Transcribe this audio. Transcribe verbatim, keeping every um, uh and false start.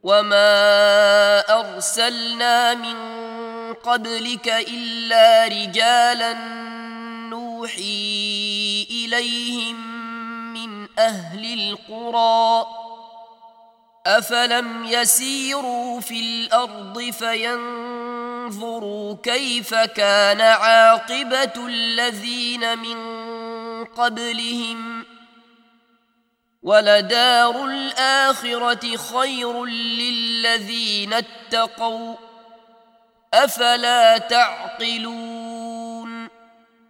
وما أرسلنا من قبلك إلا رجالا نوحي إليهم من أهل القرى أفلم يسيروا في الأرض فينظروا كيف كان عاقبة الذين من قبلهم ولدار الآخرة خير للذين اتقوا أفلا تعقلون